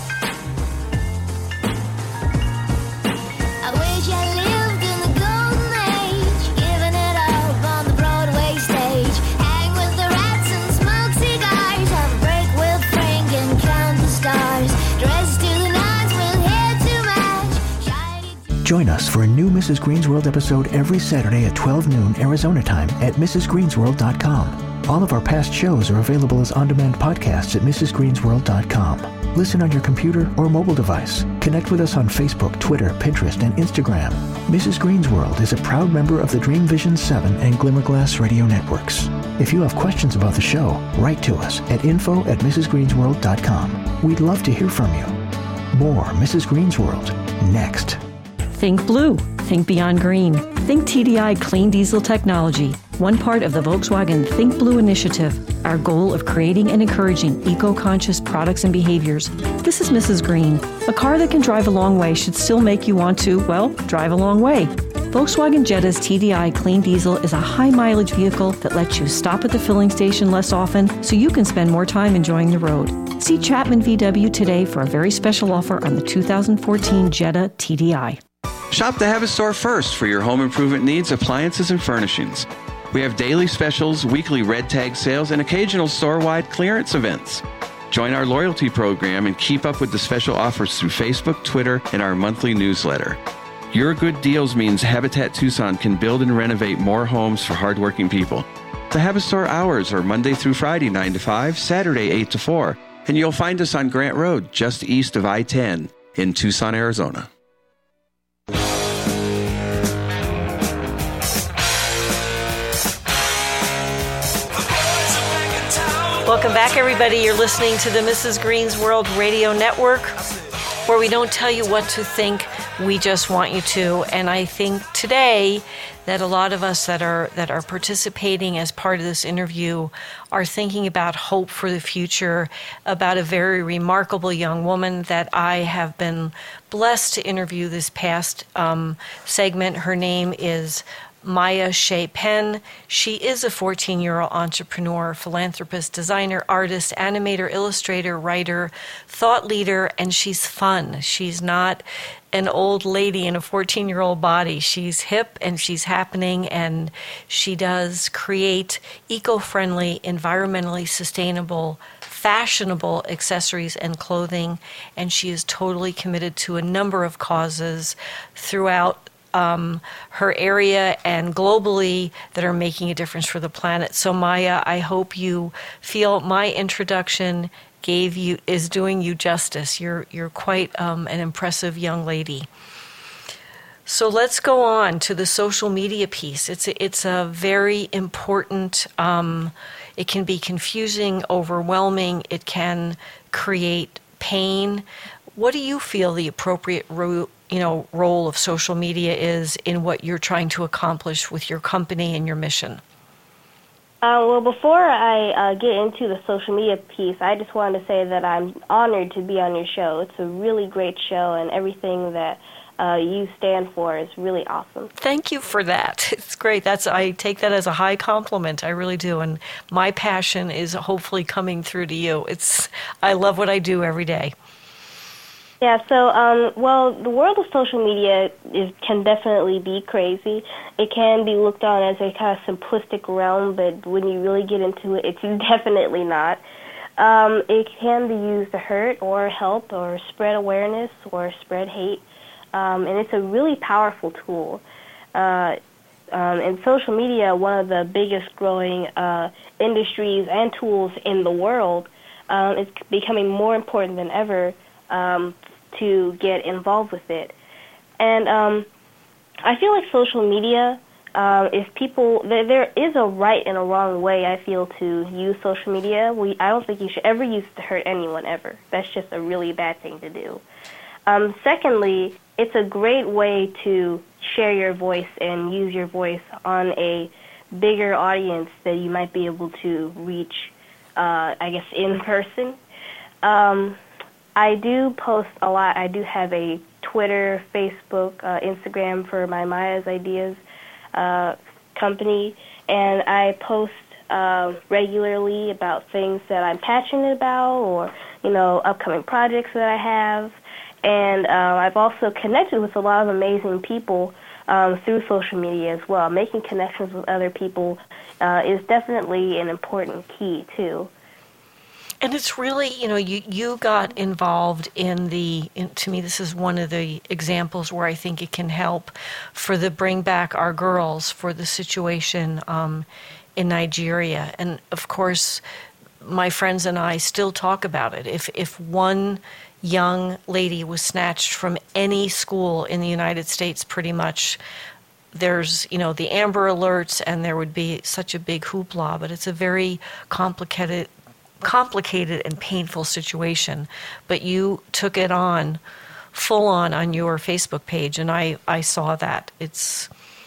I wish I lived in the golden age, giving it up on the Broadway stage. Hang with the rats and smoke cigars, have a break with Frank and count the stars. Dressed to the nines with hair to match. Shiny Join us for a new Missus Green's World episode every Saturday at twelve noon Arizona time at mrs greens world dot com. All of our past shows are available as on-demand podcasts at mrs greens world dot com. Listen on your computer or mobile device. Connect with us on Facebook, Twitter, Pinterest, and Instagram. Missus Green's World is a proud member of the Dream Vision seven and Glimmerglass radio networks. If you have questions about the show, write to us at info at mrs greens world dot com. We'd love to hear from you. More Missus Green's World next. Think blue. Think beyond green. Think T D I Clean Diesel Technology, one part of the Volkswagen Think Blue initiative, our goal of creating and encouraging eco-conscious products and behaviors. This is Missus Green. A car that can drive a long way should still make you want to, well, drive a long way. Volkswagen Jetta's T D I Clean Diesel is a high-mileage vehicle that lets you stop at the filling station less often so you can spend more time enjoying the road. See Chapman V W today for a very special offer on the two thousand fourteen Jetta T D I. Shop the Habit Store first for your home improvement needs, appliances, and furnishings. We have daily specials, weekly red tag sales, and occasional store-wide clearance events. Join our loyalty program and keep up with the special offers through Facebook, Twitter, and our monthly newsletter. Your good deals means Habitat Tucson can build and renovate more homes for hardworking people. The Habit Store hours are Monday through Friday, nine to five, Saturday, eight to four, and you'll find us on Grant Road, just east of I ten in Tucson, Arizona. Welcome back, everybody. You're listening to the Missus Green's World Radio Network, where we don't tell you what to think, we just want you to. And I think today that a lot of us that are that are participating as part of this interview are thinking about hope for the future, about a very remarkable young woman that I have been blessed to interview this past um, segment. Her name is Maya Shea Penn. She is a fourteen-year-old entrepreneur, philanthropist, designer, artist, animator, illustrator, writer, thought leader, and she's fun. She's not an old lady in a fourteen-year-old body. She's hip and she's happening, and she does create eco-friendly, environmentally sustainable, fashionable accessories and clothing, and she is totally committed to a number of causes throughout Um, her area and globally that are making a difference for the planet. So Maya, I hope you feel my introduction gave you is doing you justice. You're you're quite um, an impressive young lady. So let's go on to the social media piece. It's a, it's a very important. Um, it can be confusing, overwhelming. It can create pain. What do you feel the appropriate ro- you know, role of social media is in what you're trying to accomplish with your company and your mission? Uh, well, before I uh, get into the social media piece, I just wanted to say that I'm honored to be on your show. It's a really great show, and everything that uh, you stand for is really awesome. Thank you for that. It's great. That's I take that as a high compliment. I really do, and my passion is hopefully coming through to you. It's I love what I do every day. Yeah, so, um, well, the world of social media is, can definitely be crazy. It can be looked on as a kind of simplistic realm, but when you really get into it, it's definitely not. Um, it can be used to hurt or help or spread awareness or spread hate, um, and it's a really powerful tool. Uh, um, and social media, one of the biggest growing uh, industries and tools in the world, um, is becoming more important than ever um, to get involved with it. And um, I feel like social media, um, if people, there, there is a right and a wrong way, I feel, to use social media. We, I don't think you should ever use it to hurt anyone, ever. That's just a really bad thing to do. Um, secondly, it's a great way to share your voice and use your voice on a bigger audience that you might be able to reach, uh, I guess, in person. Um, I do post a lot. I do have a Twitter, Facebook, uh, Instagram for my Maya's Ideas uh, company, and I post uh, regularly about things that I'm passionate about, or, you know, upcoming projects that I have. And uh, I've also connected with a lot of amazing people um, through social media as well. Making connections with other people uh, is definitely an important key, too. And it's really, you know, you, you got involved in the, in, to me, this is one of the examples where I think it can help for the Bring Back Our Girls, for the situation um, in Nigeria. And, of course, my friends and I still talk about it. If if one young lady was snatched from any school in the United States, pretty much, there's, you know, the Amber Alerts, and there would be such a big hoopla, but it's a very complicated complicated and painful situation. But you took it on full on on your Facebook page, and I, I saw that. It's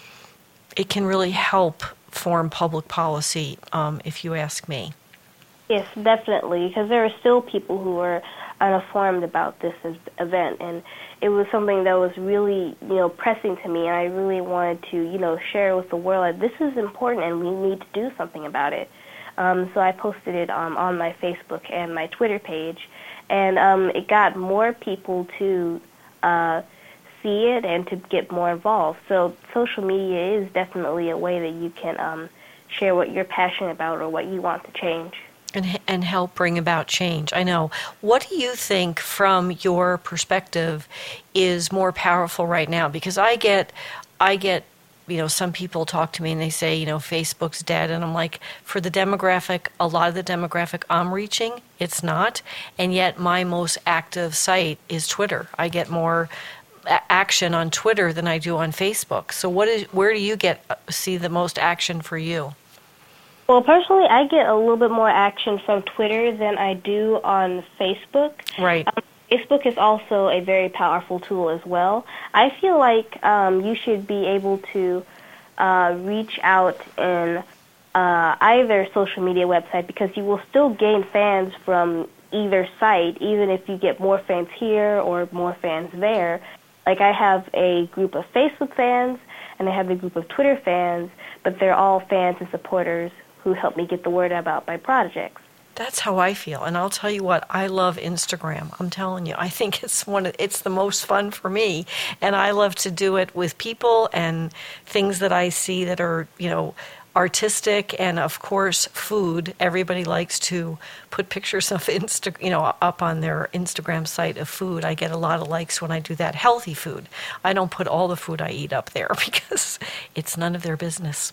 it can really help form public policy, um, if you ask me. Yes, definitely, because there are still people who are uninformed about this event, and it was something that was really, you know, pressing to me, and I really wanted to, you know, share with the world that this is important and we need to do something about it. Um, so I posted it um, on my Facebook and my Twitter page, and um, it got more people to uh, see it and to get more involved. So social media is definitely a way that you can um, share what you're passionate about or what you want to change. And, and help bring about change. I know. What do you think, from your perspective, is more powerful right now? Because I get, I get, you know, some people talk to me and they say, you know, Facebook's dead. And I'm like, for the demographic, a lot of the demographic I'm reaching, it's not. And yet my most active site is Twitter. I get more a- action on Twitter than I do on Facebook. So what is, where do you get, see the most action for you? Well, personally, I get a little bit more action from Twitter than I do on Facebook. Right. Um, Facebook is also a very powerful tool as well. I feel like um, you should be able to uh, reach out in uh, either social media website, because you will still gain fans from either site, even if you get more fans here or more fans there. Like, I have a group of Facebook fans, and I have a group of Twitter fans, but they're all fans and supporters who help me get the word out about my projects. That's how I feel, and I'll tell you what, I love Instagram. I'm telling you, I think it's one of, it's the most fun for me, and I love to do it with people and things that I see that are, you know, artistic, and of course food. Everybody likes to put pictures of Insta, you know, up on their Instagram site of food. I get a lot of likes when I do that. Healthy food. I don't put all the food I eat up there because it's none of their business.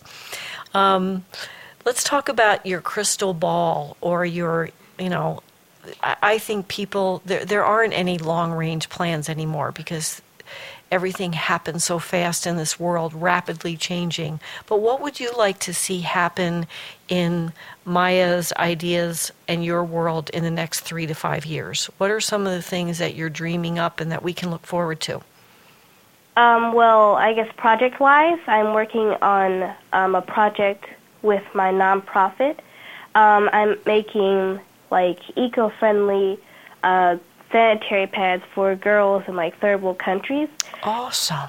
Um, Let's talk about your crystal ball, or your, you know, I, I think people, there, there aren't any long-range plans anymore because everything happens so fast in this world, rapidly changing. But what would you like to see happen in Maya's Ideas and your world in the next three to five years? What are some of the things that you're dreaming up and that we can look forward to? Um, well, I guess project-wise, I'm working on um, a project with my nonprofit. Um, I'm making like eco-friendly uh, sanitary pads for girls in like third world countries. Awesome.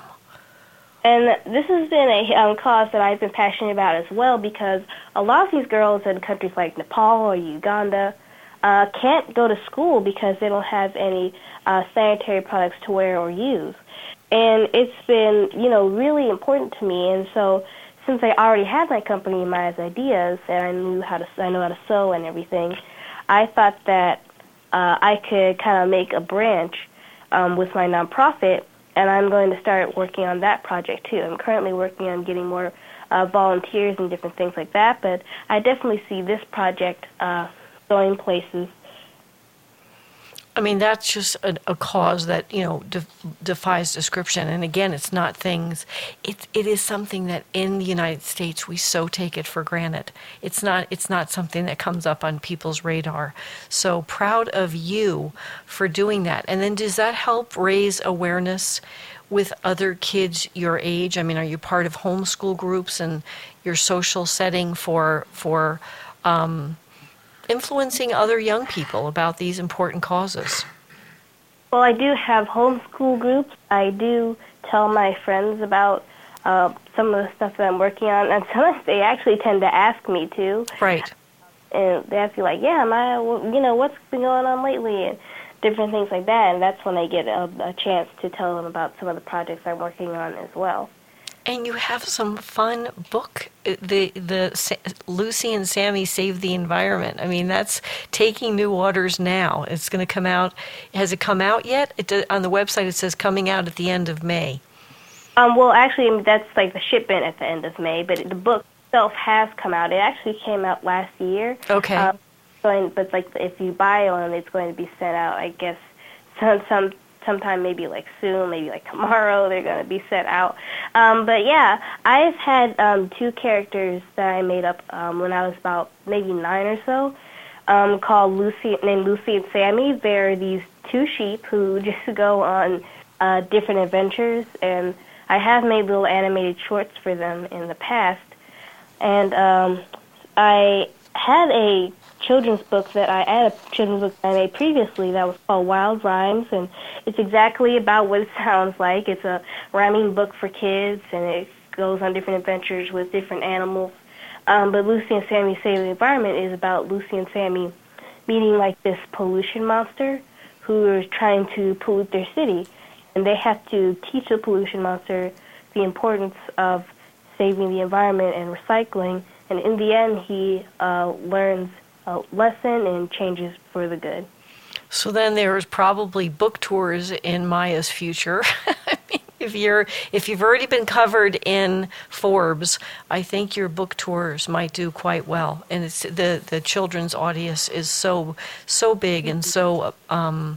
And this has been a um, cause that I've been passionate about as well, because a lot of these girls in countries like Nepal or Uganda uh, can't go to school because they don't have any uh, sanitary products to wear or use. And it's been, you know, really important to me. And so, since I already had my company, Maya's Ideas, and I knew how to, I know how to sew and everything, I thought that uh, I could kind of make a branch um, with my nonprofit, and I'm going to start working on that project too. I'm currently working on getting more uh, volunteers and different things like that, but I definitely see this project uh, going places. I mean, that's just a, a cause that, you know, de- defies description. And again, it's not things, it, it is something that in the United States, we so take it for granted. It's not, it's not something that comes up on people's radar. So proud of you for doing that. And then does that help raise awareness with other kids your age? I mean, are you part of homeschool groups and your social setting for, for, um, influencing other young people about these important causes? Well, I do have homeschool groups. I do tell my friends about uh, some of the stuff that I'm working on, and sometimes they actually tend to ask me to. Right. And they ask me like, "Yeah, am I? You know, what's been going on lately?" and different things like that. And that's when I get a, a chance to tell them about some of the projects I'm working on as well. And you have some fun book, the the Lucy and Sammy Save the Environment. I mean, that's taking new waters now. It's going to come out. Has it come out yet? It, on the website, it says coming out at the end of May. Um, well, actually, that's like the shipment at the end of May, but the book itself has come out. It actually came out last year. Okay. Um, so, but like if you buy one, it's going to be sent out, I guess, some some. sometime maybe like soon, maybe like tomorrow, they're going to be sent out. Um, but yeah, I've had um, two characters that I made up um, when I was about maybe nine or so, um, called Lucy, named Lucy and Sammy. They're these two sheep who just go on uh, different adventures, and I have made little animated shorts for them in the past. And um, I had a children's book that I had a children's book that I made previously that was called Wild Rhymes, and it's exactly about what it sounds like. It's a rhyming book for kids, and it goes on different adventures with different animals. Um, but Lucy and Sammy Save the Environment is about Lucy and Sammy meeting like this pollution monster who is trying to pollute their city, and they have to teach the pollution monster the importance of saving the environment and recycling. And in the end, he uh, learns a lesson and changes for the good. So then there's probably book tours in Maya's future. I mean, if you're if you've already been covered in Forbes, I think your book tours might do quite well. And it's the the children's audience is so so big and so um,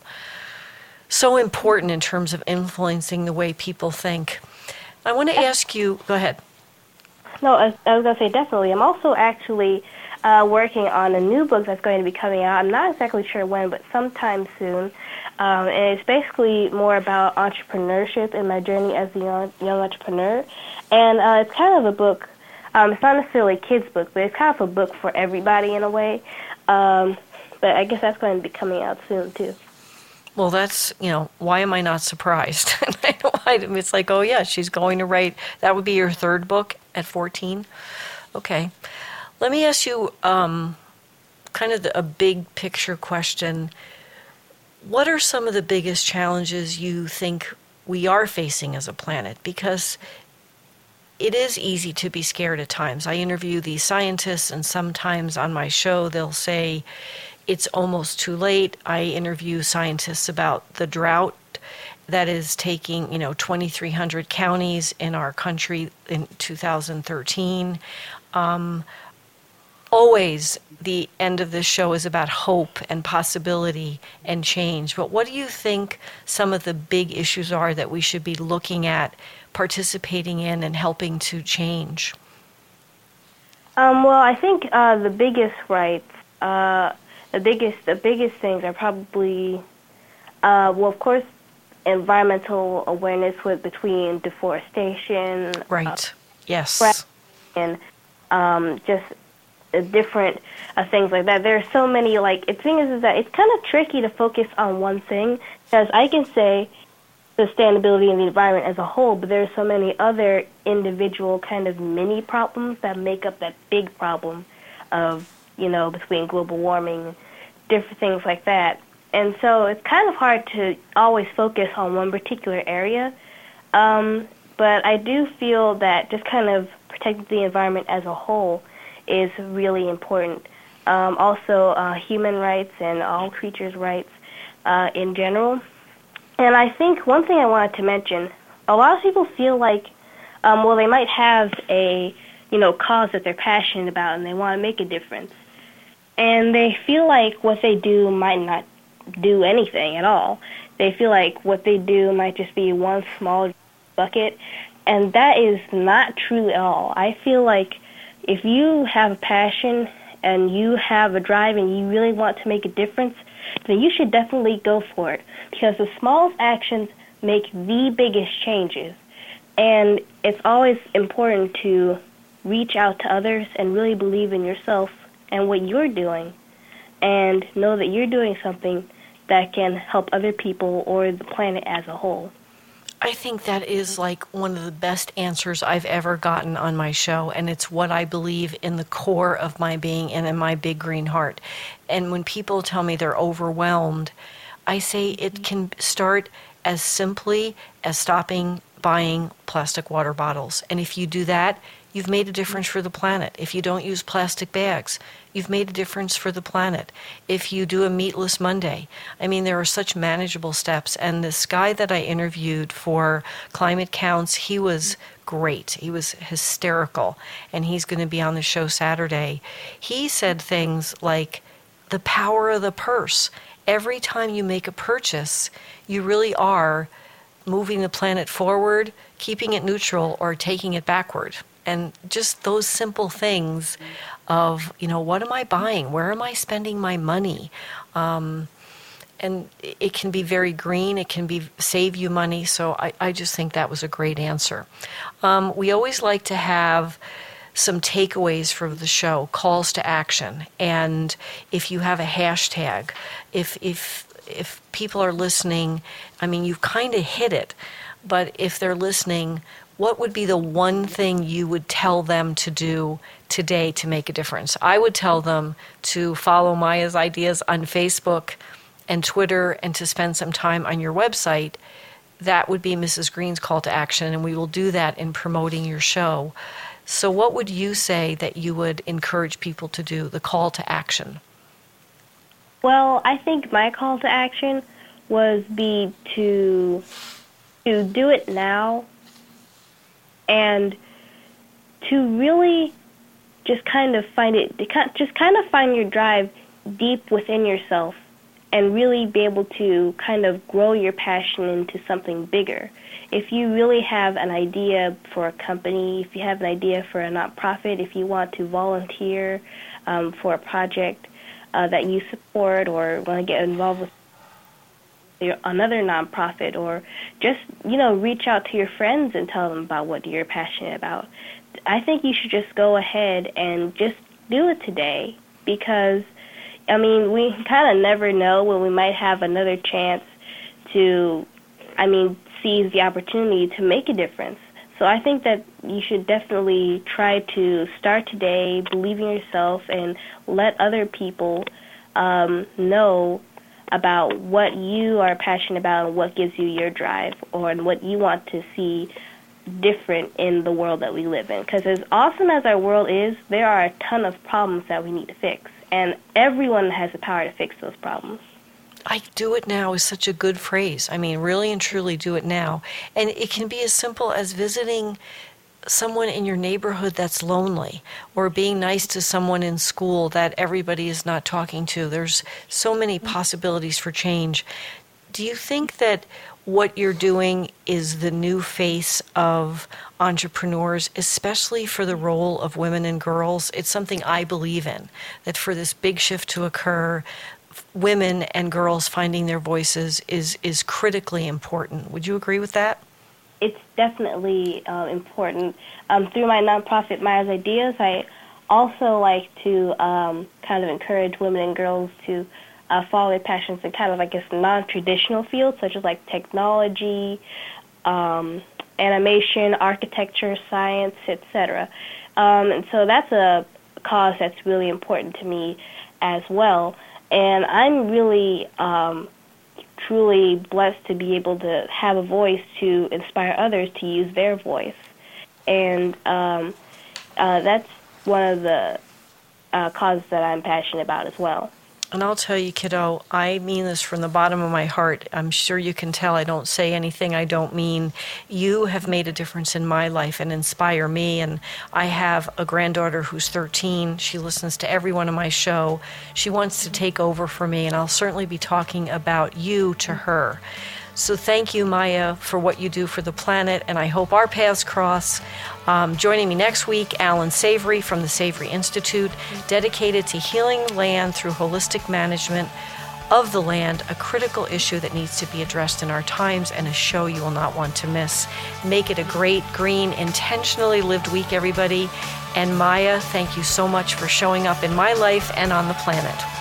so important in terms of influencing the way people think. I want to ask you. Go ahead. No, I, I was going to say definitely. I'm also actually Uh, working on a new book that's going to be coming out. I'm not exactly sure when, but sometime soon. Um, and it's basically more about entrepreneurship and my journey as a young, young entrepreneur. And uh, it's kind of a book, um, it's not necessarily a kid's book, but it's kind of a book for everybody in a way. Um, but I guess that's going to be coming out soon, too. Well, that's, you know, why am I not surprised? It's like, oh, yeah, she's going to write, that would be your third book at fourteen? Okay. Let me ask you um, kind of the, a big picture question. What are some of the biggest challenges you think we are facing as a planet? Because it is easy to be scared at times. I interview these scientists, and sometimes on my show they'll say it's almost too late. I interview scientists about the drought that is taking, you know, twenty-three hundred counties in our country in two thousand thirteen. Um, Always the end of this show is about hope and possibility and change. But what do you think some of the big issues are that we should be looking at, participating in, and helping to change? Um, well, I think uh, the biggest rights, uh, the biggest, the biggest things are probably, uh, well, of course, environmental awareness with between deforestation, right? Uh, yes, and um, just. different uh, things like that. There are so many, like, the thing is, is that it's kind of tricky to focus on one thing, because I can say sustainability in the environment as a whole, but there are so many other individual kind of mini problems that make up that big problem of, you know, between global warming, different things like that. And so it's kind of hard to always focus on one particular area, um, but I do feel that just kind of protecting the environment as a whole is really important. Um, also, uh, human rights and all creatures' rights uh, in general. And I think one thing I wanted to mention, a lot of people feel like, um, well, they might have a, you know, cause that they're passionate about and they want to make a difference. And they feel like what they do might not do anything at all. They feel like what they do might just be one small bucket, and that is not true at all. I feel like if you have a passion and you have a drive and you really want to make a difference, then you should definitely go for it, because the smallest actions make the biggest changes. And it's always important to reach out to others and really believe in yourself and what you're doing, and know that you're doing something that can help other people or the planet as a whole. I think that is like one of the best answers I've ever gotten on my show, and it's what I believe in the core of my being and in my big green heart. And when people tell me they're overwhelmed, I say it can start as simply as stopping buying plastic water bottles. And if you do that, you've made a difference for the planet. If you don't use plastic bags, you've made a difference for the planet. If you do a meatless Monday, I mean, there are such manageable steps. And this guy that I interviewed for Climate Counts, he was great. He was hysterical. And he's going to be on the show Saturday. He said things like the power of the purse. Every time you make a purchase, you really are moving the planet forward, keeping it neutral, or taking it backward. And just those simple things of, you know, what am I buying? Where am I spending my money? Um, and it can be very green. It can be save you money. So I, I just think that was a great answer. Um, we always like to have some takeaways from the show, calls to action. And if you have a hashtag, if if if people are listening, I mean, you've kind of hit it, but if they're listening, what would be the one thing you would tell them to do today to make a difference? I would tell them to follow Maya's Ideas on Facebook and Twitter, and to spend some time on your website. That would be Missus Green's call to action, and we will do that in promoting your show. So what would you say that you would encourage people to do, the call to action? Well, I think my call to action was be to to do it now, and to really just kind of find it, just kind of find your drive deep within yourself, and really be able to kind of grow your passion into something bigger. If you really have an idea for a company, if you have an idea for a nonprofit, if you want to volunteer um, for a project uh, that you support, or want to get involved with your, another nonprofit, or just, you know, reach out to your friends and tell them about what you're passionate about, I think you should just go ahead and just do it today, because, I mean, we kind of never know when we might have another chance to, I mean, seize the opportunity to make a difference. So I think that you should definitely try to start today, believe in yourself, and let other people um, know about what you are passionate about and what gives you your drive, or and what you want to see different in the world that we live in. Because as awesome as our world is, there are a ton of problems that we need to fix, and everyone has the power to fix those problems. I do it now is such a good phrase. I mean, really and truly do it now. And it can be as simple as visiting someone in your neighborhood that's lonely, or being nice to someone in school that everybody is not talking to. There's so many possibilities for change. Do you think that what you're doing is the new face of entrepreneurs, especially for the role of women and girls? It's something I believe in, that for this big shift to occur, women and girls finding their voices is, is critically important. Would you agree with that? It's definitely uh, important. Um, through my nonprofit, Maya's Ideas, I also like to um, kind of encourage women and girls to uh, follow their passions in kind of, I guess, non-traditional fields, such as like technology, um, animation, architecture, science, et cetera. Um, and so that's a cause that's really important to me as well. And I'm really um, truly blessed to be able to have a voice to inspire others to use their voice. And um, uh, that's one of the uh, causes that I'm passionate about as well. And I'll tell you, kiddo, I mean this from the bottom of my heart. I'm sure you can tell I don't say anything I don't mean. You have made a difference in my life and inspire me. And I have a granddaughter who's thirteen. She listens to every one of my show. She wants to take over for me, and I'll certainly be talking about you to her. So thank you, Maya, for what you do for the planet, and I hope our paths cross. Um, joining me next week, Alan Savory from the Savory Institute, dedicated to healing land through holistic management of the land, a critical issue that needs to be addressed in our times, and a show you will not want to miss. Make it a great, green, intentionally lived week, everybody. And Maya, thank you so much for showing up in my life and on the planet.